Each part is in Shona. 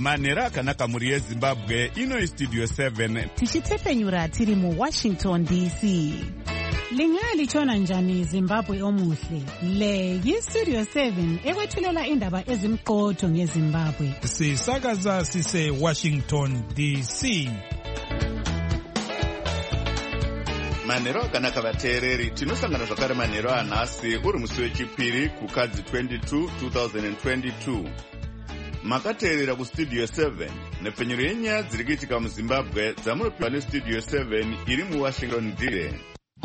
manhero akanaka mhuri yezimbabwe. Ino Studio 7 tichitepfenyura tiri muWashington DC. Lingalitshona njani Zimbabwe omuhle? Le yiStudio 7 ekwethulela indaba ezimqotho ngeZimbabwe. Sisakaza sise Washington DC. manhero akanaka vateereri. Tinosangana zvakare manhero anhasi uri musi wechipiri kukadzi 22 2022. Makateerera kuStudio 7 nepfenyuro yenyaya dziri kuitika muZimbabwe dzamunopiwa neStudio 7 iri muWashington DC.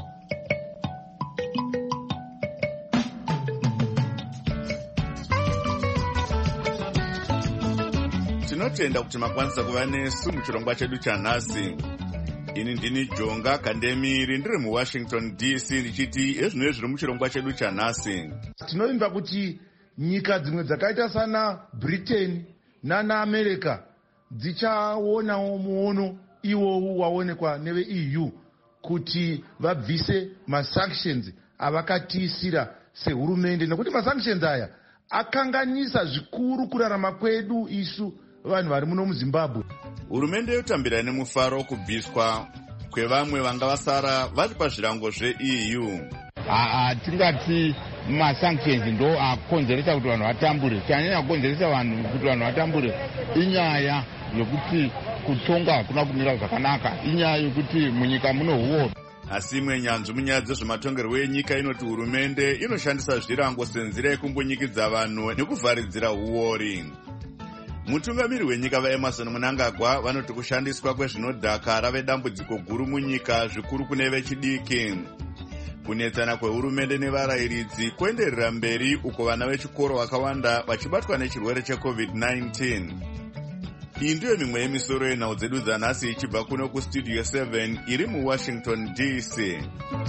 Tinotenda kuti makwanisa kuva nesu muchirongwa chedu chanhasi. Ini ndini Jonga Kandemiri ndiri muWashington DC ndichiti ezvino zviri muchirongwa chedu chanhasi. Tinovimba kuti nyika dzimwe dzakaita sana Britain nana America dzichaonawo muono iwowu waonekwa neve EU kuti vabvise masanctions avakatisira sehurumende, nekuti masanctions aya akanganisa zvikuru kurarama kwedu isu vanhu vari muno muZimbabwe. Hurumende yotambira nemufaro kubviswa kwevamwe vanga vasara vari pazvirango zveEU. Tingati masanctions ndo akonzeresa kuti vanhu vatambure. Chanyanya kukonzeresa vanhu kuti vanhu vatambure inyaya yokuti kutonga hakuna kumira zvakanaka, inyaya yokuti munyika muno huoro. Asi imwe nyanzvi munyaya dzezvematongerwo enyika inoti hurumende inoshandisa zvirango senzira yekumbonyikidza vanhu nekuvharidzira huori. Mutungamiri wenyika vaEmerson Mnangagwa vanoti kushandiswa kwezvinodhaka rave dambudziko guru munyika, zvikuru kune vechidiki. Kunetsana kwehurumende nevarayiridzi kuenderera mberi uko vana vechikoro vakawanda vachibatwa nechirwere cheCovid-19. Iyi ndiyo mimwe yemisoro yenhau dzedu dzanhasi ichibva kuno kuStudio 7 iri muWashington DC.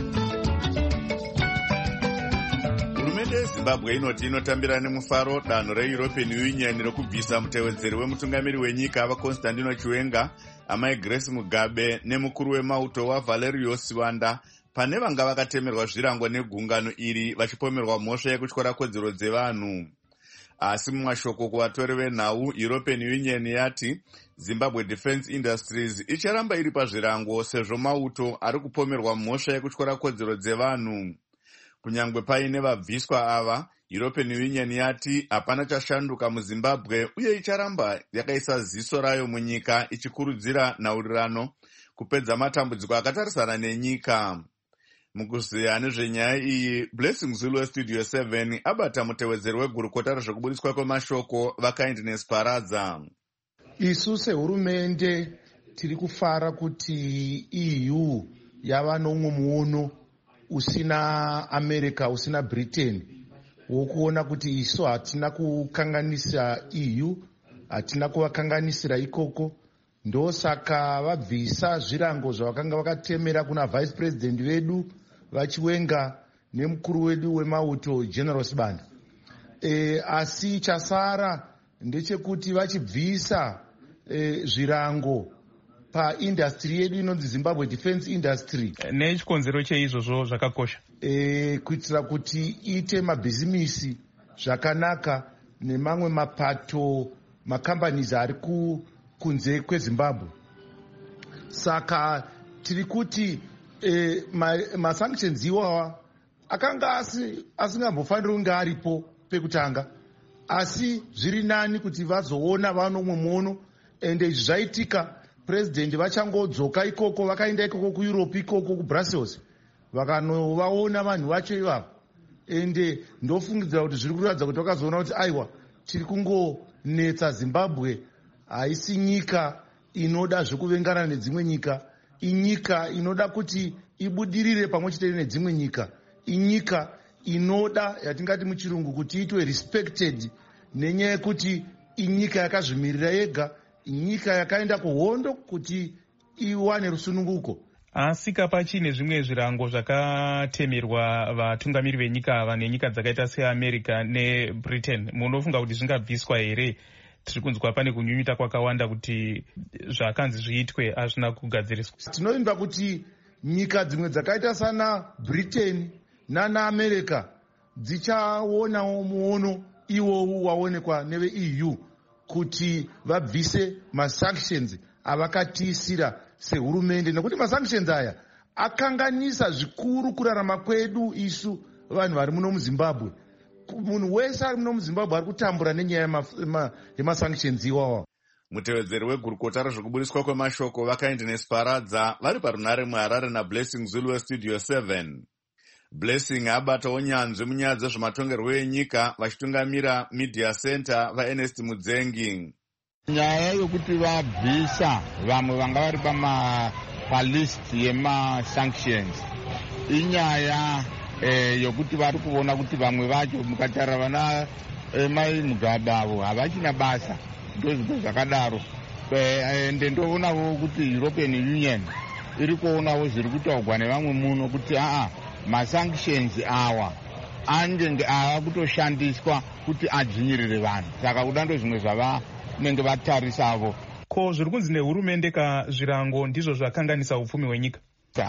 Hurumende yeZimbabwe inoti inotambira nemufaro danho reEuropean Union rekubvisa mutevedzeri wemutungamiri wenyika vaConstantino Chiwenga, amai Grace Mugabe nemukuru wemauto waValerius Wanda pane vanga vakatemerwa zvirango negungano iri vachipomerwa mhosva yekutyora kodzero dzevanhu. Asi mumashoko kuvatori venhau, European Union yati Zimbabwe Defence Industries icharamba iri pazvirango sezvo mauto ari kupomerwa mhosva yekutyora kodzero dzevanhu. Kunyangwe paine vabviswa ava, European Union yati hapana chashanduka muZimbabwe uye icharamba yakaisa ziso rayo munyika ichikurudzira nhaurirano kupedza matambudziko akatarisana nenyika. Mukuziya nezvenyaya iyi, Blessing Zulu weStudio 7 abata mutevedzeri wegurukota rezvekubudiswa kwemashoko vaKindness Paradza. Isu sehurumende tiri kufara kuti EU yava nomwe muono usina America, usina Britain, wokuona kuti isu hatina kukanganisa EU, hatina kuvakanganisira ikoko. Ndosaka vabvisa zvirango zvavakanga vakatemera kuna vice president vedu vaChiwenga nemukuru wedu wemauto General Sibanda. Asi chasara ndechekuti vachibvisa zvirango paindustry yedu inonzi Zimbabwe Defence Industry. Nechikonzero cheizvozvo zvakakosha kuitira kuti ite mabhizimisi zvakanaka nemamwe mapato macompanies ari kunze kweZimbabwe. Saka tiri kuti masanctions iwawa akanga asingambofaniri kunge aripo pekutanga, asi zviri nani kuti vazoona vanomwe muono. Ende izvi zvaitika president vachangodzoka ikoko, vakaenda ikoko kuEurope, ikoko kuBrussels, vakanovaona vanhu vacho ivavo. Ende ndofungidzira kuti zviri kuratidza kuti vakazoona kuti aiwa, tiri kungonetsa Zimbabwe haisi nyika inoda zvekuvengana nedzimwe nyika, inyika inoda kuti ibudirire pamwe chete nedzimwe nyika, inyika inoda yatingati muchirungu kuti itwe respected, nenyaya yekuti inyika yakazvimirira yega, inyika yakaenda kuhondo kuti iwane rusununguko. Asi kapachine zvimwe zvirango zvakatemerwa vatungamiri venyika vane nyika dzakaita seAmerica neBritain, munofunga kuti zvingabviswa here? Tiri kunzwa pane kunyunyuta kwakawanda kuti zvakanzi zviitwe hazvina kugadziriswa. Tinovimba kuti nyika dzimwe dzakaita sana Britain nana America dzichaonawo muono iwowu waonekwa neve EU kuti vabvise masanctions avakatiisira sehurumende, nekuti masanctions aya akanganisa zvikuru kurarama kwedu isu vanhu vari muno muzimbabwe. Munhu wese ari muno muzimbabwe ari kutambura nenyaya yemasanctions iwawa. Mutevedzeri wegurukota rezvokubudiswa kwemashoko vakaindinesi paradza vari parunare muharare nablessing zulu westudio 7. Blessing abatawo nyanzvi munyaya dzezvematongerwo enyika vachitungamira media center vaErnest Mudzengi. Nyaya yokuti vabvisa vamwe vanga vari palist yemasanctions inyaya yokuti vari kuona kuti vamwe vacho mukatarira vana mai Mugabe avo havachina basa, ndozvinhu zvakadaro. Ende ndoonawo kuti European Union iri kuonawo zviri kutaurwa nevamwe muno kuti masanctions awa angenge ava kutoshandiswa kuti adzvinyirire vanhu. Saka kuda ndozvimwe zvavanenge vatarisavo. Ko zviri kunzi nehurumende kazvirango ndizvo zvakanganisa upfumi hwenyika?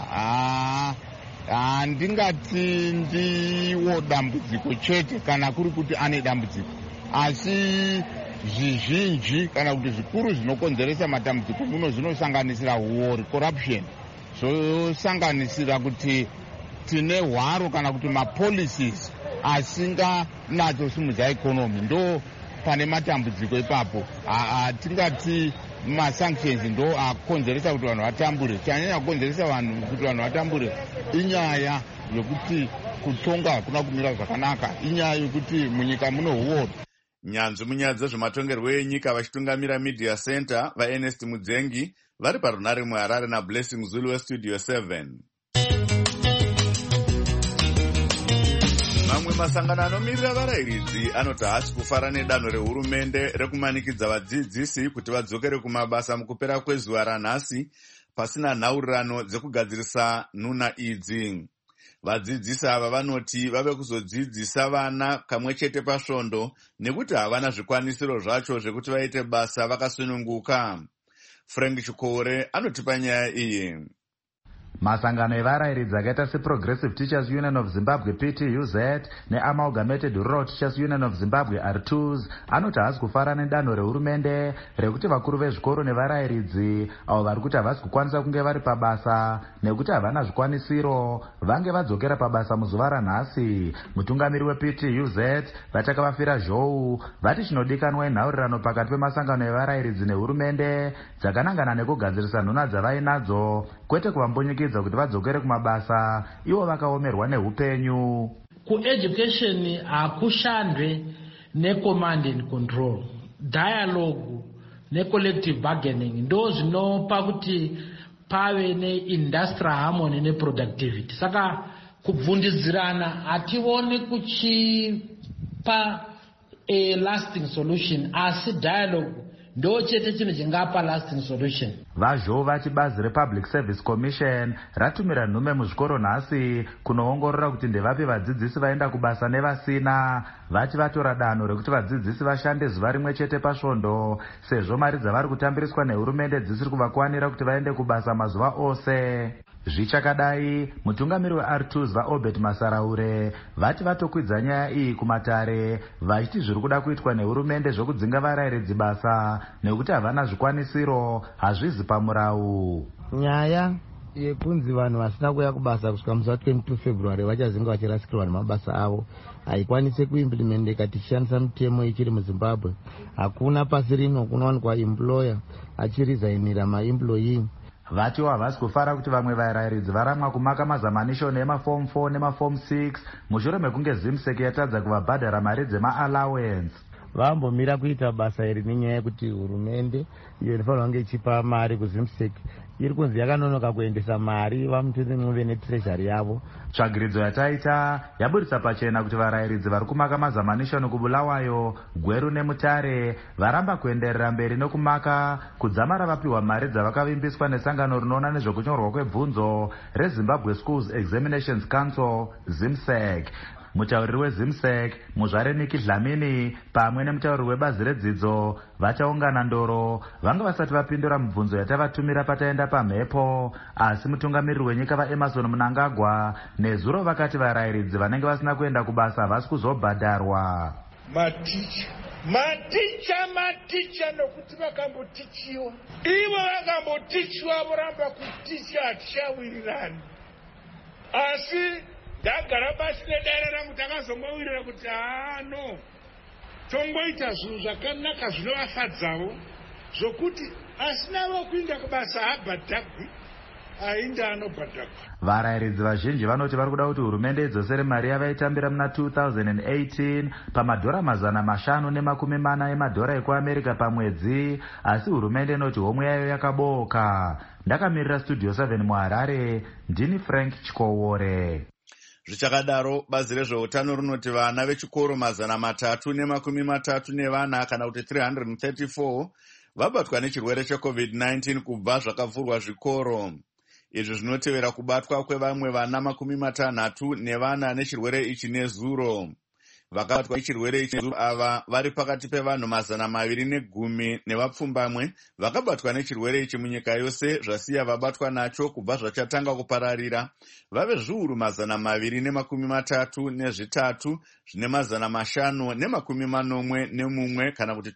Handingati ndiwo dambudziko chete kana kuri kuti ane dambudziko, asi zvizhinji kana kuti zvikuru zvinokonzeresa matambudziko muno zvinosanganisira war, corruption, zvosanganisira kuti tine hwaro kana kuti mapolicies asinganatsosimudza ikonomi, ndo pane matambudziko ipapo. Hatingati masanctions ndo akonzeresa kuti vanhu vatambure. Chanyanya kukonzeresa vanhu kuti vanhu vatambure inyaya yokuti kutonga hakuna kumira zvakanaka, inyaya yokuti munyika muno war. Nyanzvi munyaya dzezvematongerwo enyika vachitungamira media center vaErnest Mudzengi vari parunare muharare nablessing zulu westudio 7. Mamwe masangano anomirira varayiridzi anoti haasi kufara nedanho rehurumende rekumanikidza vadzidzisi kuti vadzokere kumabasa mukupera kwezuva ranhasi pasina nhaurirano dzekugadzirisa nhuna idzi. Vadzidzisi ava vanoti vave kuzodzidzisa vana kamwe chete pasvondo nekuti havana zvikwanisiro zvacho zvekuti vaite basa vakasununguka. Frank Chikore anotipa nyaya iyi. Masangano evarayiridzi akaita seProgressive Teachers Union of Zimbabwe PTUZ neAmalgamated Rural Teachers Union of Zimbabwe R2s anoti haasi kufara nedanho rehurumende rekuti vakuru vezvikoro nevarayiridzi avo vari kuti havasi kukwanisa kunge vari pabasa nekuti havana zvikwanisiro vange vadzokera pabasa muzuva ranhasi. Mutungamiri wePTUZ vatakavafira zhou vati chinodikanwa inhaurirano pakati pemasangano evarayiridzi nehurumende dzakanangana nekugadzirisa nhuna dzavainadzo, kwete kuvambonyikidza kuti vadzokere kumabasa ivo vakaomerwa neupenyu. Kueducation hakushandwe necommand and control, dialogue necollective bargaining ndo zvinopa kuti pave neindustrial harmony neproductivity. Saka kubvundidzirana hatione kuchipa a lasting solution, asi dialogue ndo chete chinhu chingapa lasting solution. Vazhou vati bazi rePublic Service Commission ratumira nhume muzvikoro nhasi kunoongorora kuti ndevapi vadzidzisi vaenda kubasa nevasina, vati vatora danho rekuti vadzidzisi vashande zuva rimwe chete pasvondo sezvo mari dzavari kutambiriswa nehurumende dzisiri kuvakwanira kuti vaende kubasa mazuva ose. Zvichakadai, mutungamiri weR2s vaObert Masaraure vati vatokwidza nyaya iyi kumatare vachiti zviri kuda kuitwa nehurumende zvokudzinga varayiridzi basa nekuti havana zvikwanisiro hazvizi pamurau. Nyaya yekunzi vanhu vasina kuya kubasa kusvika musi wa22 February vachazinga vachirasikirwa nemabasa avo haikwanise kuimplementeka tichishandisa mitemo ichiri muZimbabwe. Hakuna pasi rino kunowanikwa employer achirizainira maemployee. Vatiwo havasi kufara kuti vamwe varayiridzi varamwa kumaka mazamanishoni emaform 4 nemaform 6 mushure mekunge ZIMSEC yatadza kuvabhadhara mari dzemaallowance. Vambomira kuita basa iri nenyaya yekuti hurumende iyo inofanirwa kunge ichipa mari kuZIMSEC iri kunzi yakanonoka kuendesa mari vamutende mwove netreasury yavo. Tsvagiridzo yataita yaburitsa pachena kuti varayiridzi vari kumaka mazamanishoni kuBulawayo, Gweru neMutare varamba kuenderera mberi nokumaka kudzamara vapiwa mari dzavakavimbiswa nesangano rinoona nezvokunyorwa kwebvunzo reZimbabwe Schools Examinations Council ZIMSEC. Mutauriri weZIMSEC Muzvare Niki Dlamini pamwe nemutauriri webazi redzidzo vachaungana ndoro vanga vasati vapindura mibvunzo yatavatumira pataenda pamhepo, asi mutungamiriri wenyika vaEmmerson Mnangagwa nezuro vakati varayiridzi vanenge vasina kuenda kubasa havasi kuzobhadharwa. Maticha maticha nokuti vakambotichiwa. Ivo vakambotichiwa voramba kuticha, hatichawirirani. Asi ndagara pasi nedare rangu takazombowirirana kuti no, tongoita zvinhu zvakanaka zvinovafadzawo zvokuti asina vokuinda kubasa habhadhagwi, ainda anobhadhagwa. Varayiridzi vazhinji vanoti vari kuda kuti hurumende idzosere mari yavaitambira muna 2018 pamadhora $540 emadhora ekuAmerica pamwedzi, asi hurumende inoti homwe yayo yakaboka. Ndakamirira Studio 7 muHarare, ndini Frank Chikowore. Zvichakadaro, bazi rezveutano rinoti vana vechikoro 334 kana kuti 334 vabatwa nechirwere cheCovid-19 kubva zvakavhurwa zvikoro. Izvi zvinotevera kubatwa kwevamwe vana 64 nechirwere ichi nezuro. Vakabatwa nechirwere ichi nezuro ava vari pakati pevanhu 210 nevapfumbamwe vakabatwa nechirwere ichi munyika yose, zvasiya vabatwa nacho kubva zvachatanga kupararira vave zviuru 233 zvine 541 kana kuti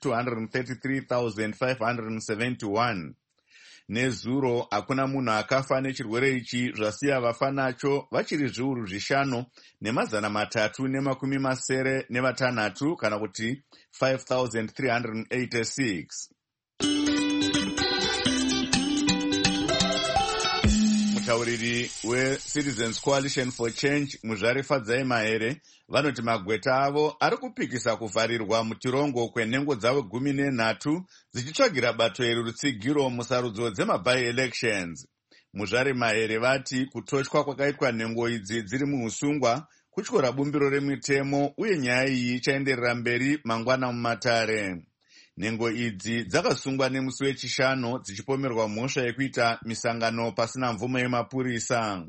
233,571. Nezuro hakuna munhu akafa nechirwere ichi, zvasiya vafa nacho vachiri zviuru 5,376 kana kuti 5,386. Mutauriri weCitizens Coalition for Change Muzvare Mahere vanoti magweta avo ari kupikisa kuvharirwa mutirongo kwenhengo dzavo 13 dzichitsvagira bato iri rutsigiro musarudzo dzema-by-elections. Muzvare Mahere vati kutotywa kwakaitwa nhengo idzi dziri muusungwa kutyora bumbiro remitemo uye nyaya iyi ichaenderera mberi mangwana mumatare. Nhengo idzi dzakasungwa nemusi wechishanu dzichipomerwa mhosva yekuita misangano pasina mvumo yemapurisa.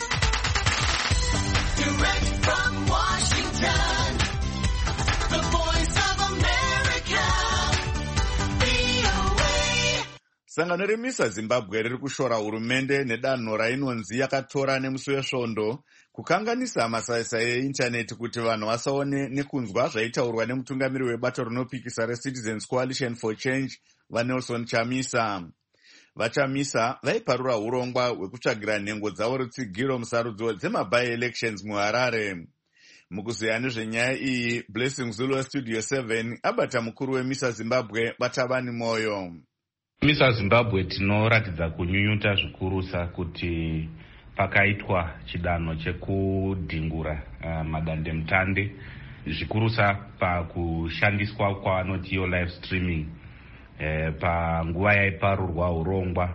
Sangano remisa Zimbabwe riri kushora hurumende nedanho rainonzi yakatora nemusi wesvondo kukanganisa masaisai eindaneti kuti vanhu vasaone nekunzwa zvaitaurwa nemutungamiri webato rinopikisa reCitizens Coalition for Change vaNelson Chamisa. VaChamisa vaiparura urongwa hwekutsvagira nhengo dzavo rutsigiro musarudzo dzema-by-elections muHarare. Mukuzeya nezvenyaya iyi, Blessing Zulu weStudio 7 abata mukuru weMisa Zimbabwe Batabani Moyo. Misa Zimbabwe tinoratidza kunyunyuta zvikurusa kuti pakaitwa chidanho chekudhingura madandemutande zvikurusa pakushandiswa kwavanoti yo live streaming panguva yaiparurwa urongwa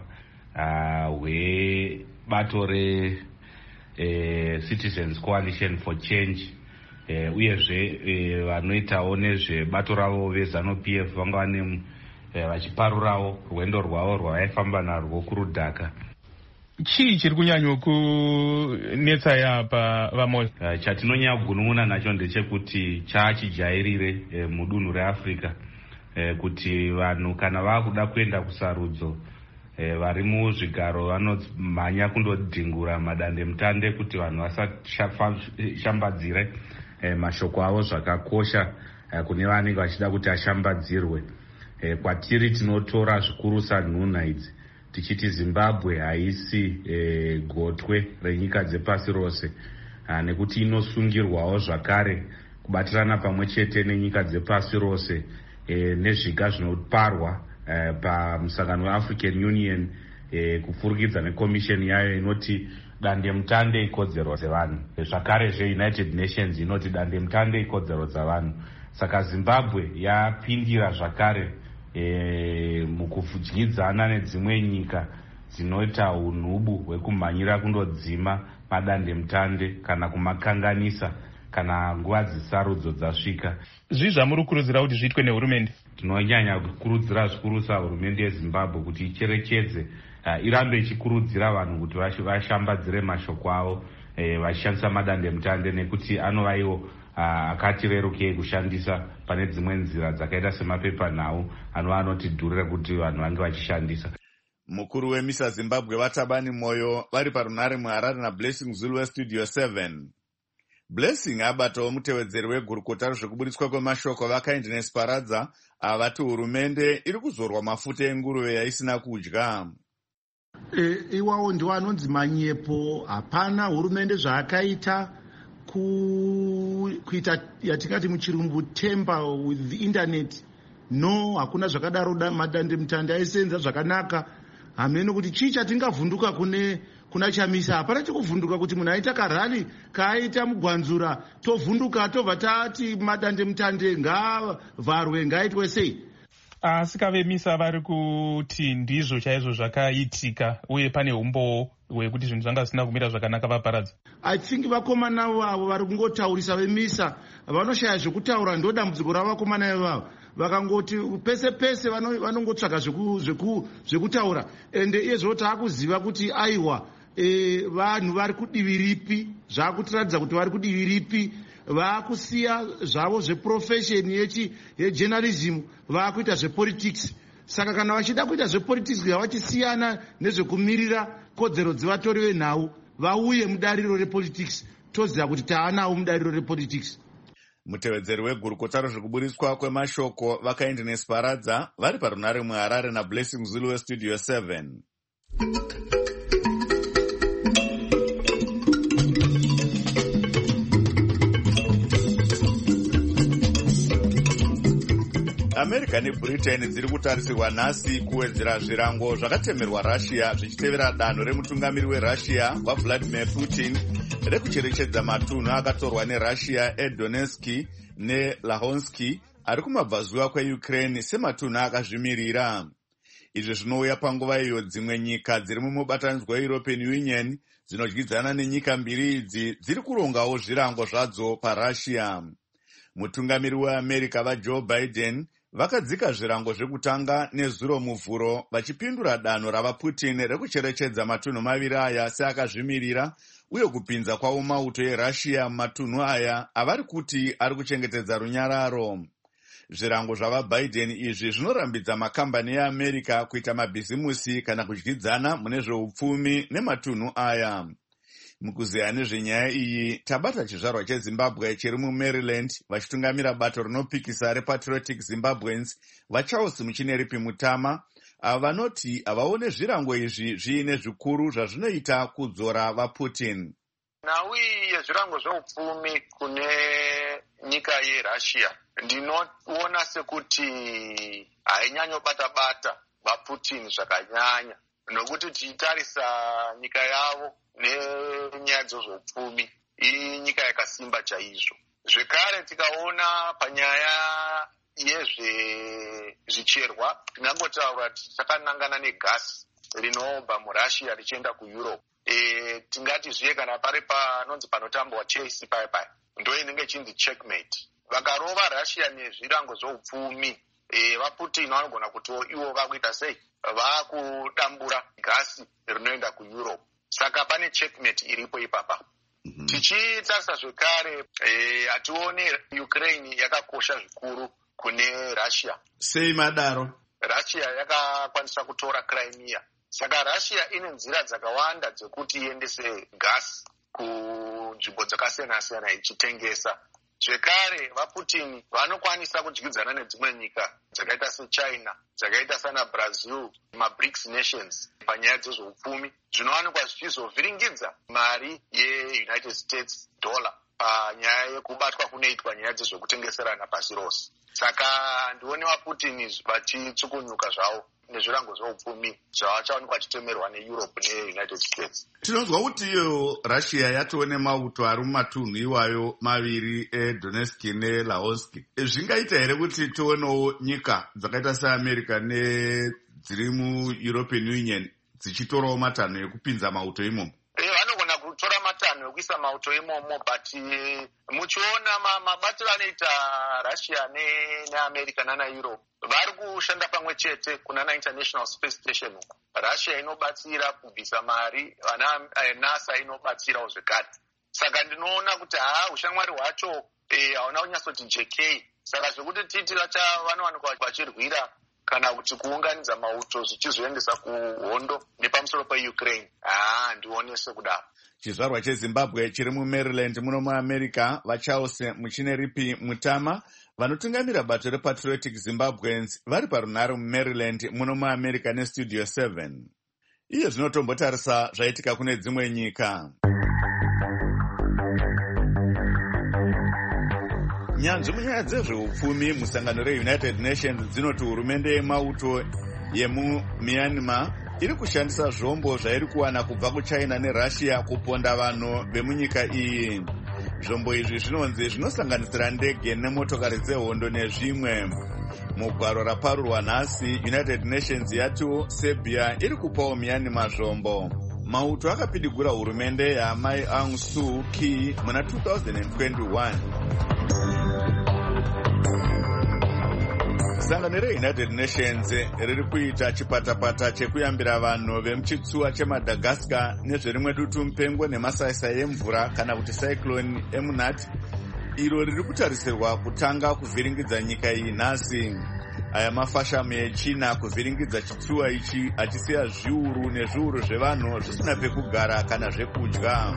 hwebato reCitizens Coalition for Change, uyezve vanoitawo nezvebato ravo veZANU-PF vanga vachiparurawo rwendo rwavo rwavaifamba narwo kurudhaka. Chii chiri kunyanya kunetsa yapa vaMoyo? Chatinonyanya kugunun'una nacho ndechekuti chaachijairire mudunhu reAfrica kuti vanhu kana vakuda kuenda kusarudzo vari muzvigaro vanomhanya kundodhingura madandemutande kuti vanhu vasashambadzire mashoko avo zvakakosha kune vanenge vachida kuti ashambadzirwe. Kwatiri tinotora zvikurusa nhunha idzi tichiti Zimbabwe haisi gotwe renyika dzepasi rose, nekuti inosungirwawo zvakare kubatirana pamwe chete nenyika dzepasi rose nezviga zvinoparwa pamusangano weAfrican Union kupfurikidza nekomisheni yayo inoti dandemutande ikodzero dzevanhu. Zvakare zveUnited Nations inoti dandemutande ikodzero dzavanhu. Saka Zimbabwe yapindira zvakare mukudyidzana nedzimwe nyika dzinoita unhubu hwekumhanyira kundodzima madandemutande kana kumakanganisa kana nguva dzisarudzo dzasvika. Zvii zvamuri kukurudzira kuti zviitwe nehurumende? Tinonyanya kukurudzira zvikuru hurumende yeZimbabwe kuti icherechedze, irambe ichikurudzira vanhu kuti vashambadzire mashoko avo vachishandisa madandemutande, nekuti anova iwo akati rerukei kushandisa pane dzimwe nzira dzakaita semapepanhau anova anotidhurira kuti vanhu vange vachishandisa. Mukuru weMisa Zimbabwe Batabani Moyo vari parunare muHarare naBlessing Zulu weStudio 7. Blessing abatawo mutevedzeri wegurukota rezvekuburitswa kwemashoko vaKindness Paradza avati hurumende iri kuzorwa mafuta enguruve yaisina kudya. Iwawo ndiwo anonzi manyepo. Hapana hurumende zvaakaita kuita yatingati muchirungu temper with the internet. No, hakuna zvakadaro. Madande mutande aisenza zvakanaka. Hamene kuti chii chatingavhunduka kuna Chamisa. Hapana chekuvhunduka kuti munhu aita karali kaaita mugwanzura tovhunduka tobva tati madande mutande ngavharwe ngaitwe sei. Asi kavemisa vari kuti ndizvo chaizvo zvakaitika uye pane umbowo hwekuti zvinhu zvanga zvisina kumira zvakanaka vaparadza. I think vakomana avo vari kungotaurisa vemisa vanoshaya zvekutaura. Ndo dambudziko ravakomana ivavo. Vakangoti pese pese vanongotsvaga zvekutaura. Ende iyezvo taakuziva kuti aiwa vanhu vari kudivi ripi. Zvakutiradza kuti vari kudivi ripi. Vaakusiya zvavo zveprofesheni yejournalism vaakuita zvepolitics. Saka kana vachida kuita zvepolitics ngavachisiyana nezvekumirira kodzero dzevatori venhau vauye mudariro repolitics. Toziva kuti taanawo mudariro repolitics. Mutevedzeri wegurukota rezvekuburitswa kwemashoko vaKindness Paradza vari parunare muHarare naBlessing Zulu weStudio 7. America neBritain dziri kutarisirwa nhasi kuwedzera zvirango zvakatemerwa Russia zvichitevera danho remutungamiri weRussia waVladimir Putin rekucherechedza matunhu akatorwa neRussia eDonetsk neLuhansk ari kumabvazuva kweUkraine sematunhu akazvimirira. Izvi zvinouya panguva iyo dzimwe nyika dziri mumubatanidzwa weEuropean Union dzinodyidzana nenyika mbiri idzi dziri kurongawo zvirango zvadzo paRussia. Mutungamiri weAmerica vaJoe Biden vakadzika zvirango zvekutanga nezuro muvhuro vachipindura danho ravaPutin rekucherechedza matunhu maviri aya seakazvimirira uye kupinza kwawo mauto eRussia mumatunhu aya avari kuti ari kuchengetedza runyararo. Zvirango zvavaBiden izvi zvinorambidza makambani eAmerica kuita mabhizimusi kana kudyidzana mune zveupfumi nematunhu aya. Mukuzeya nezvenyaya iyi tabata chizvarwa cheZimbabwe chiri muMaryland vachitungamira bato rinopikisa rePatriotic Zimbabweans vaCharles Muchineripi Mutama vanoti havaone zvirango izvi zviine zvikuru zvazvinoita kudzora vaPutin. Nhau yezvirango zveupfumi kune nyika yeRussia ndinoona sekuti hainyanyobata-bata vaPutin zvakanyanya, nokuti tichitarisa nyika yavo nenyaya dzezveupfumi inyika yakasimba chaizvo. Zvekare tikaona panyaya yezvezvicherwa tingangotaura takanangana negasi rinobva muRussia richienda kuEurope. Tingati zviye kana pari panonzi panotambwa chess paya ndo inenge chinzi checkmate. Vakarova Russia nezvirango zveupfumi vaPutin vanogona kuti ivo vakuita sei, vakudambura gasi rinoenda kuEurope. Saka pane checkmate iripo ipapa. Tichitarisa zvekare hatione Ukraine yakakosha zvikuru kune Russia. Sei madaro? Russia yakakwanisa kutora Crimea. Saka Russia ine nzira dzakawanda dzekuti iendese gas kunzvimbo dzakasiyana-siyana ichitengesa. Zvekare vaPutin vanokwanisa kudyidzana nedzimwe nyika dzakaita seChina, dzakaita sana Brazil, maBRICS nations panyaya dzezveupfumi zvinowanikwa zvichizovhiringidza mari yeUnited States dollar panyaya yekubatwa kunoitwa nyaya dzezvekutengeserana pasi rose. Saka ndione vaPutin vachitsukunyuka zvavo nezvirango zveupfumi zvavachawanikwa vachitemerwa neEurope neUnited States. Tinonzwa kuti iyo Russia yatove nemauto ari mumatunhu iwayo maviri eDonetsk neLuhansk. Zvingaita here kuti tionewo nyika dzakaita seAmerica nedziri muEuropean Union dzichitorawo matanho ekupinza mauto imomo? Vanogona kutora matanho ekuisa mauto imomo, but muchiona mabatiro anoita Russia neAmerica nanaEurope vari kushanda pamwe chete kuna International Space Station. Russia inobatsira kubvisa mari, NASA inobatsirawo zvekare. Saka ndinoona kuti ushamwari hwacho hauna kunyatsoti JK. Saka zvekuti titi vanowanikwa vachirwira kana kuti kuunganidza mauto zvichizoendesa kuhondo nepamusoro peukraine. Ndionese kudaro. Chizvarwa cheZimbabwe chiri muMaryland muno muAmerica vaCharles Muchineripi Mutama vanotungamira bato rePatriotic Zimbabweans vari parunhare muMaryland muno muAmerica neStudio 7. Iyo zvinotombotarisa zvaitika kune dzimwe nyika. Nyanzvi munyaya dzezveupfumi musangano reUnited Nations dzinoti hurumende yemauto yemuMyanmar iri kushandisa zvombo zvairi kuwana kubva kuChina neRussia kuponda vanhu vemunyika iyi. Zvombo izvi zvinonzi zvinosanganisira ndege nemotokari dzehondo nezvimwe. Mugwaro raparurwa nhasi, United Nations yatiwo Serbia iri kupawo Myanmar zvombo. Mauto akapidigura hurumende yaMai Aung Suu Kyi muna 2021. Sangano reUnited Nations riri kuita chipatapata chekuyambira vanhu vemuchitsuwa cheMadagascar nezverimwe dutu mupengo nemasaisai emvura kana kuti cyclone Emunat, iro riri kutarisirwa kutanga kuvhiringidza nyika iyi nhasi. Aya mafashamu eChina kuvhiringidza chitsuwa ichi achisiya zviuru nezviuru zvevanhu zvisina pekugara kana zvekudya.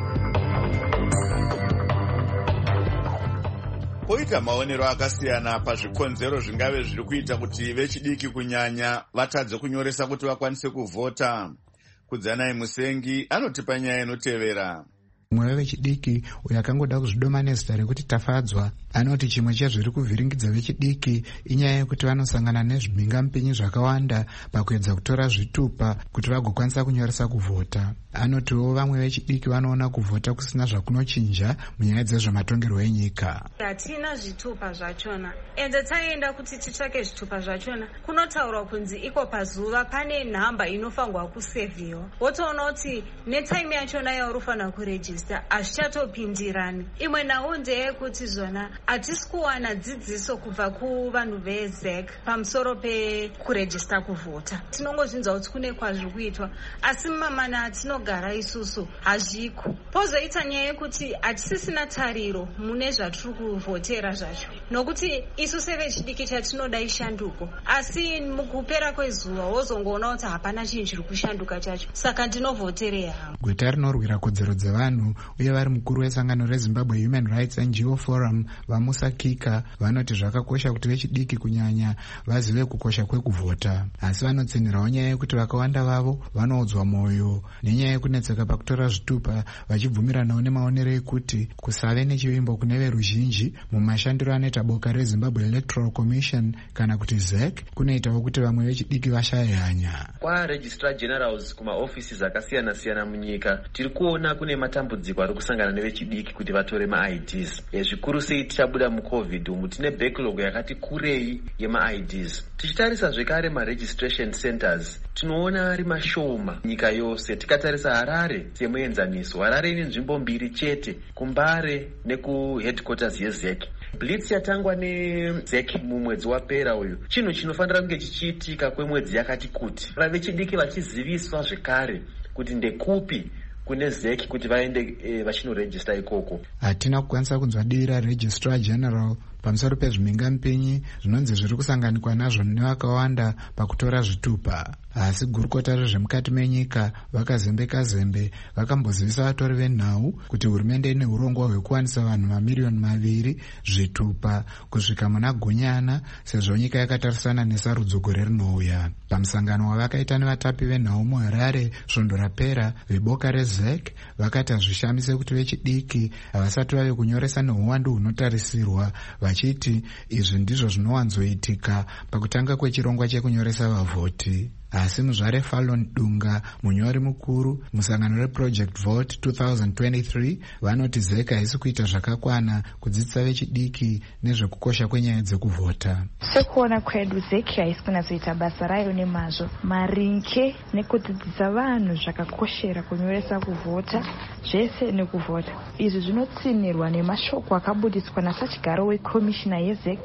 Poita maonero akasiyana pazvikonzero zvingave zviri kuita kuti vechidiki kunyanya vatadze kunyoresa kuti vakwanise kuvhota. Kudzanai Musengi anotipa nyaya inotevera. Mumwe wevechidiki uyo akangoda kuzvidoma nezita rekuti Tafadzwa anoti chimwe chezviri kuvhiringidza vechidiki inyaya yekuti vanosangana nezvimhingamupinyi zvakawanda pakuedza kutora zvitupa kuti vagokwanisa kunyoresa kuvhota. Anotiwo vamwe vechidiki vanoona kuvhota kusina zvakunochinja munyaya dzezvematongerwo enyika. Hatina zvitupa zvachona, ende taenda kuti titsvake zvitupa zvachona kunotaurwa kunzi iko pazuva pane nhamba inofangwa kusevhiwa. Wotoona kuti netime yachona yaurifanira kurejista hazvichatopindirani. Imwe nawo ndeyekuti zvona hatisi kuwana dzidziso kubva kuvanhu veZEC pamusoro pekurejista kuvhota. Tinongozvinzwa kuti kune kwazviri kuitwa, asi mumamana atinogara isusu hazviko. Pozoita nyaya yekuti hatisisina tariro mune zvatiri kuvhotera zvacho, nokuti isu sevechidiki chatinoda ishanduko, asi mukupera kwezuva wozongoona kuti hapana chinhu chiri kushanduka chacho, saka ndinovhoterei hangu. Gweta rinorwira kodzero dzevanhu uye vari mukuru wesangano reZimbabwe Human Rights NGO Forum vaMusa Kika vanoti zvakakosha kuti vechidiki kunyanya vazive kukosha kwekuvhota, asi vanotsinhirawo nyaya yekuti vakawanda vavo vanoudzwa mwoyo nenyaya yekunetseka pakutora zvitupa, vachibvumiranawo nemaonero ekuti kusave nechivimbo kune veruzhinji mumashandiro anoita boka reZimbabwe Electoral Commission kana kuti ZEC kunoitawo kuti vamwe vechidiki vashaye hanya. KwaRegistrar Generals kumaofisi akasiyana-siyana munyika tiri kuona kune matambudziko ari kusangana nevechidiki kuti vatore maIDs. Zvikuru sei tichabuda muCovid umu tine backlog yakati kurei yemaIDs. Tichitarisa zvekare maregistration centers tinoona ari mashoma nyika yose. Tikatarisa Harare semuenzaniso, Harare ine nzvimbo 2 chete, kuMbare nekuheadquarters yeZEC. Blitz yatangwa neZEC mumwedzi wapera uyu chinhu chinofanira kunge chichiitika kwemwedzi yakati kuti vechidiki vachiziviswa zvekare kuti ndekupi kune ZEC kuti vaende vachinorejista ikoko. Hatina kukwanisa kunzwa dii raRegistrar General pamusoro pezvimhingamupinyi zvinonzi zviri kusanganikwa nazvo nevakawanda pakutora zvitupa, asi gurukota rezvemukati menyika vakazembe vakambozivisa vatori venhau kuti hurumende ine urongwa hwekuwanisa vanhu mamiriyoni 2 zvitupa kusvika muna Gunyana, sezvo nyika yakatarisana nesarudzo gore rinouya. Pamusangano wavakaita nevatapi venhau muHarare svondo rapera, veboka reZEC vakati hazvishamise kuti vechidiki havasati vave kunyoresa neuwandu hunotarisirwa, vachiti izvi ndizvo zvinowanzoitika pakutanga kwechirongwa chekunyoresa vavhoti. Asi muzvare Fallon Dunga, munyori mukuru musangano reProject Vote 2023, vanoti ZEC haisi kuita zvakakwana kudzidzisa vechidiki nezvekukosha kwenyaya dzekuvhota. Sekuona kwedu ZEC haisi kunatsoita basa rayo nemazvo maringe nekudzidzisa vanhu zvakakoshera kunyoresa kuvhota, zvese nekuvhota. Izvi zvinotsinirwa nemashoko akabudiswa nasachiigaro wekomishina yeZEC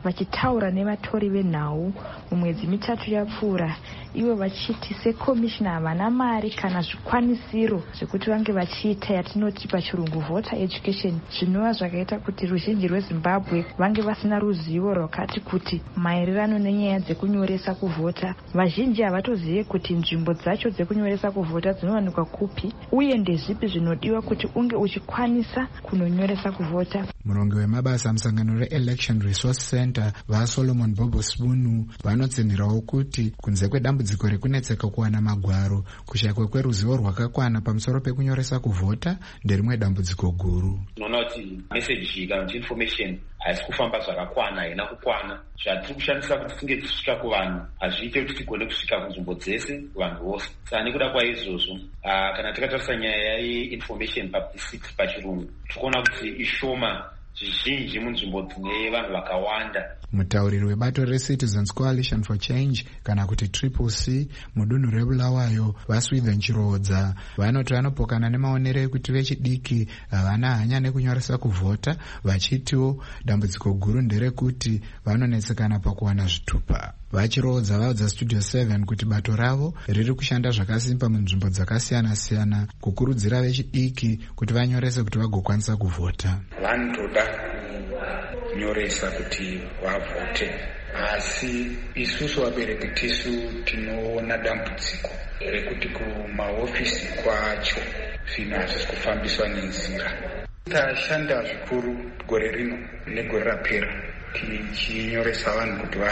vachitaura nevatori venhau mumwedzi mitatu yapfuura, ivo vachiti sekomishina havana mari kana zvikwanisiro zvekuti vange vachiita yatinoti pachirungu voter education, zvinova zvakaita kuti ruzhinji rwezimbabwe vange vasina ruzivo rwakati kuti maererano nenyaya dzekunyoresa kuvhota. Vazhinji havatozive kuti nzvimbo dzacho dzekunyoresa kuvhota dzinowanikwa kupi uye ndezvipi zvinodiwa kuti unge uchikwanisa kunonyoresa kuvhota. Murongo wemabasa musangano reElection Resource Center vaSolomon Bobo Spunu vanotsinhirawo kuti kunze kwedambudziko rekunetseka kuwana magwaro, kushayikwa kweruzivo rwakakwana pamusoro pekunyoresa kuvhota nderimwe dambudziko guru. Tinoona kuti message kana kuti information haisi kufamba zvakakwana, haina kukwana. Zvatiri kushandisa kuti tinge tichisvika kuvanhu hazviite kuti tigone kusvika kunzvimbo dzese kuvanhu vose. Saka nekuda kwaizvozvo, kana tikatarisa nyaya yeinformation publicity pachirungu, tikuona kuti ishoma zvizhinji munzvimbo dzine vanhu vakawanda. Mutauriri webato reCitizens Coalition for Change kana kuti CCC mudunhu reBulawayo vaSwithen Chirodza vanoti vanopokana nemaonero ekuti vechidiki havana hanya nekunyoresa kuvhota, vachitiwo dambudziko guru nderekuti vanonetsekana pakuwana zvitupa. Vachirodza vaudza Studio 7 kuti bato ravo riri kushanda zvakasimba munzvimbo dzakasiyana-siyana kukurudzira vechidiki kuti vanyorese kuti vagokwanisa kuvhota. Vanotoda kunyoresa kuti vavhote, asi isusu vabereki tisu tinoona dambudziko rekuti kumahofisi kwacho zvinhu hazvisi kufambiswa nenzira. Tashanda zvikuru gore rino negore rapera tichinyoresa vanhu kuti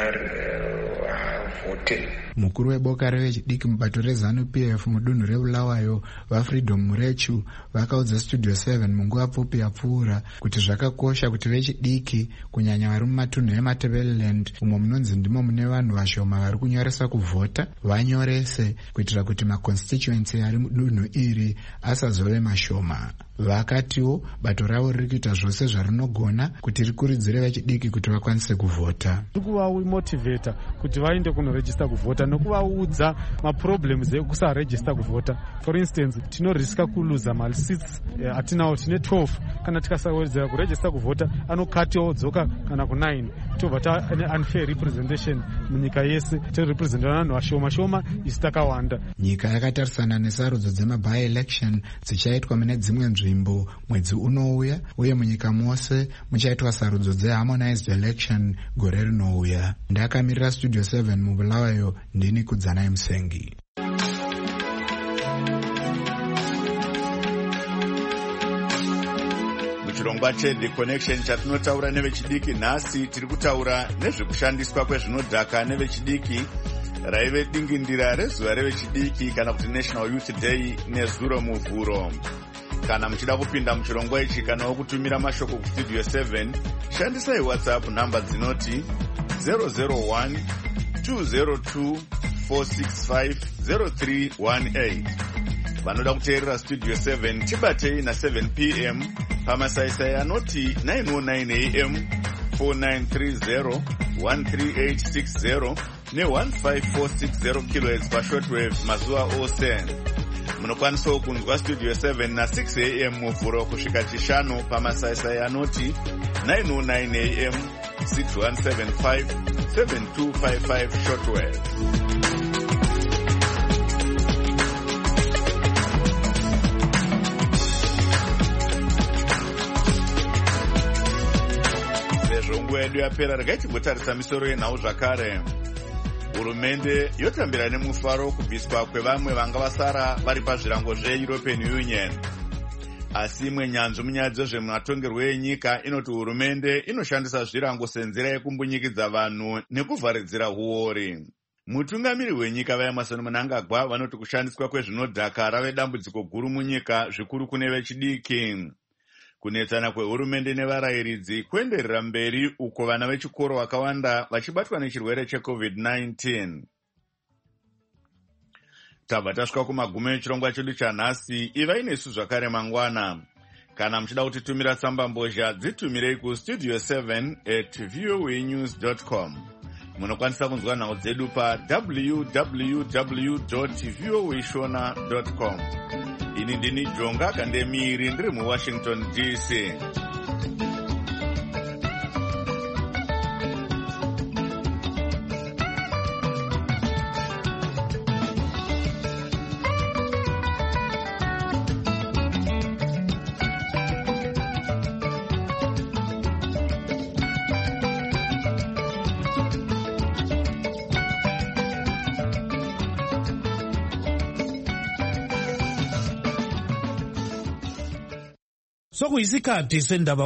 vavhote. Mukuru weboka revechidiki mubato reZANU-PF mudunhu reBulawayo vaFreedom Murechu vakaudza Studio 7 munguva pfupi yapfuura kuti zvakakosha kuti vechidiki kunyanya vari mumatunhu eMatabeleland umo munonzi ndimo mune vanhu vashoma vari kunyoresa kuvhota vanyorese kuitira kuti maconstituency ari mudunhu iri asazove mashoma. Vakatiwo bato ravo riri kuita zvose zvarinogona kuti rikurudzire vechidiki kuti vakwanise kuvhota. Tikuvamotivata kuti vaende kunorejista kuvhota nokuvaudza maproblems ekusarejista kuvhota. For instance, tinoriska kuluza mali 6 atinawo tine 12 kana tikasawedzera kurejista kuvhota anokatiwo dzoka kana ku9 tobva taane unfair representation munyika yese, tirepresentana vanhu vashoma isi takawanda. Nyika yakatarisana nesarudzo dzemaby election dzichaitwa mune dzimwe nzvimbo mwedzi unouya, uye munyika mose muchaitwa sarudzo dzeharmonized election gore rinouya. Ndakamirira Studio 7 muBulawayo, ndini Kudzanai Musengi. Muchirongwa cheThe Connection chatinotaura nevechidiki nhasi, tiri kutaura nezvekushandiswa kwezvinodhaka nevechidiki raive dingindira rezuva revechidiki kana kuti National Youth Day nezuro muvhuro. Kana muchida kupinda muchirongwa ichi kanawo kutumira mashoko kuStudio 7, shandisai WhatsApp nhamba dzinoti 001 202 465 0318. Vanoda kuteerera Studio 7 tibatei na7 p.m. pamasaisai anoti 909 am 4930 13860 ne15460 kHz pashortwave mazuva ose. Munokwanisawo kunzwa Studio 7 na6 am muvhuro kusvika chishanu pamasaisai anoti 909 am 6175 7255 shortwave. Nguva yedu yapera, regai timbotarisa misoro yenhau zvakare. Hurumende yotambira nemufaro kubviswa kwevamwe vanga vasara vari pazvirango zveEuropean Union. Asi imwe nyanzvi munyaya dzezvematongerwo enyika inoti hurumende inoshandisa zvirango senzira yekumbunyikidza vanhu nekuvharidzira uori. Mutungamiri wenyika vaEmmerson Mnangagwa vanoti kushandiswa kwezvinodhaka rave dambudziko guru munyika, zvikuru kune vechidiki. Kunetsana kwehurumende nevarayiridzi kuenderera mberi uko vana vechikoro vakawanda vachibatwa nechirwere cheCovid-19. Tabva tasvika kumagumo echirongwa chedu chanhasi. Ivai nesu zvakare mangwana. Kana muchida kutitumira tsamba mbozha, dzitumirei kustudio 7@voanews.com. Munokwanisa kunzwa nhau dzedu pa www.voashona.com. Ini ndini Jonga Kandemiri, ndiri muWashington DC. sokuyisikhathi sendaba